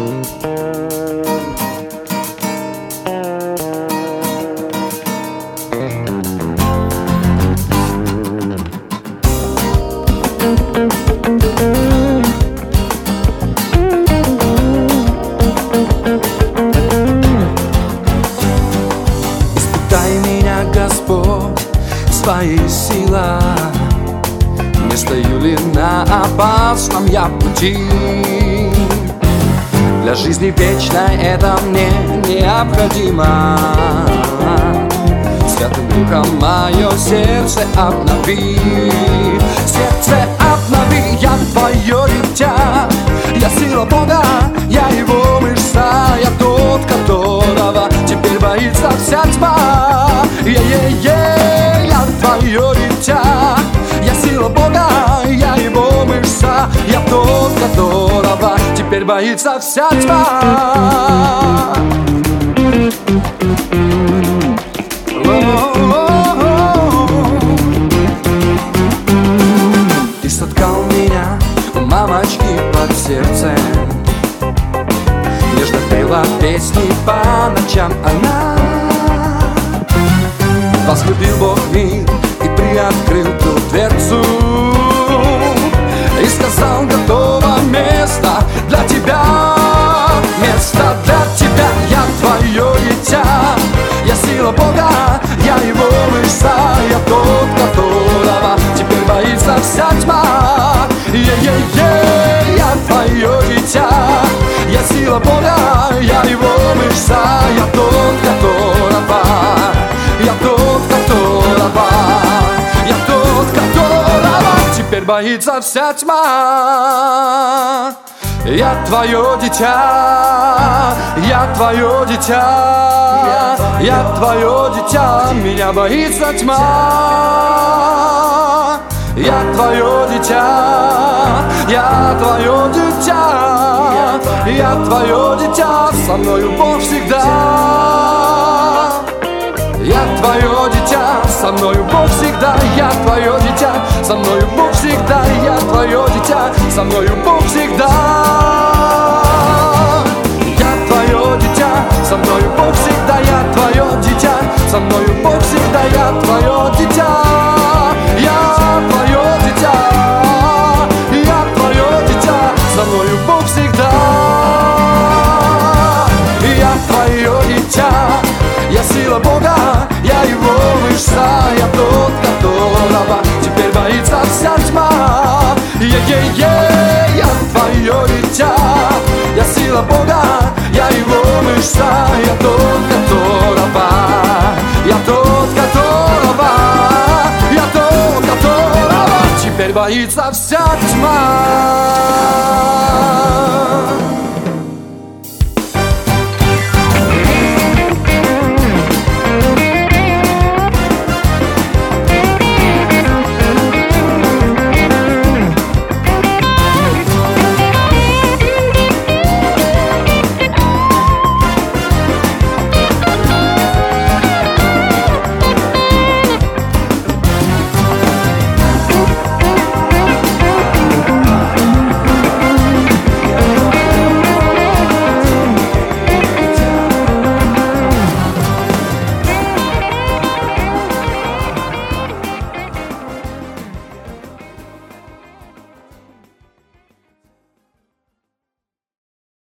Испытай меня, Господь, в своей силе. Не стою ли на опасном я пути? Для жизни вечной это мне необходимо. Святым Духом мое сердце обнови. Сердце обнови, я твое дитя. Я сила Бога, я его мышца. Я тот, которого теперь боится вся тьма. Я твое дитя. Я сила Бога, я его мышца. Я тот, которого теперь боится вся тьма. Ты соткал меня у мамочки под сердцем. Нежно пела песни по ночам она. Возлюбил Бог мир и приоткрыл ту дверцу и сказал: готово место для тебя. Место для тебя, я твое дитя. Я сила Бога, я его мышца. Я тот, которого теперь боится вся тьма. Я твое дитя. Я сила Бога, я его мышца. Я тот, которого теперь боится вся тьма. Я твое дитя, я твое дитя, я твое дитя, меня боится тьма. Я твое дитя, я твое дитя, я твое дитя, со мною Бог всегда. Я твое дитя, со мною Бог всегда. Я твое дитя, со мною Бог всегда. Я твое дитя, со мною Бог всегда. Я твое дитя, со мною Бог всегда. Я твое дитя, со мною Бог всегда. Я твое дитя, я твое дитя, я твое дитя, со мною Бог всегда. Я твое дитя. Я сила Бога, я его мышца. Я тот, которого теперь боится вся тьма. Я твое дитя. Я сила Бога, я его мышца. Я тот, которого теперь боится вся тьма.